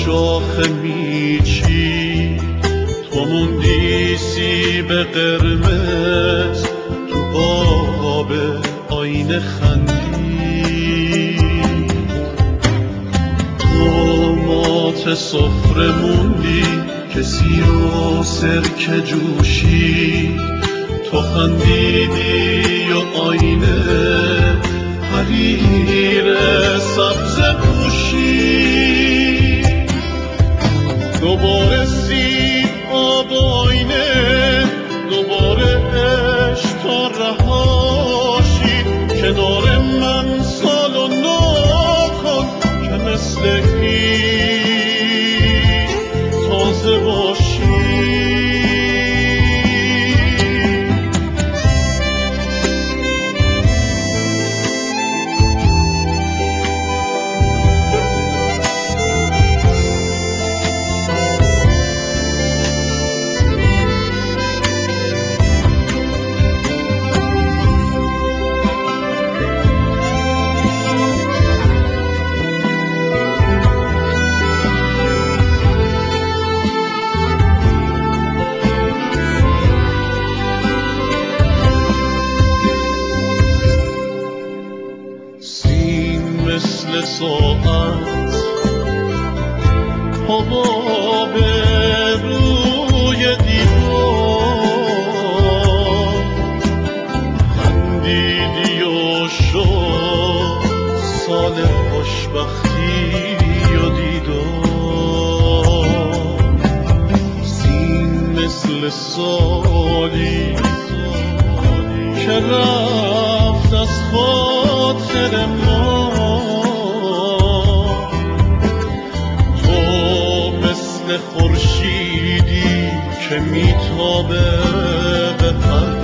شاخه میچی، تو موندی سیب قرمز، تو آب آینه خندی. تو مات سفره موندی که سیر و سرکه جوشی، تو خندیدی و آینه حریر سبز پوشی. دوباره سیب آب آینه، دوباره عشق تا رهاشی. کنار من سال و نو کن که مثل هیچ تازه باشی. مثل ساعت حباب روی دیوار، خندیدی و شد سال خوشبختی و دیدار. سین مثل سالی که رفت از خاطر ما، خورشیدی که میتابه به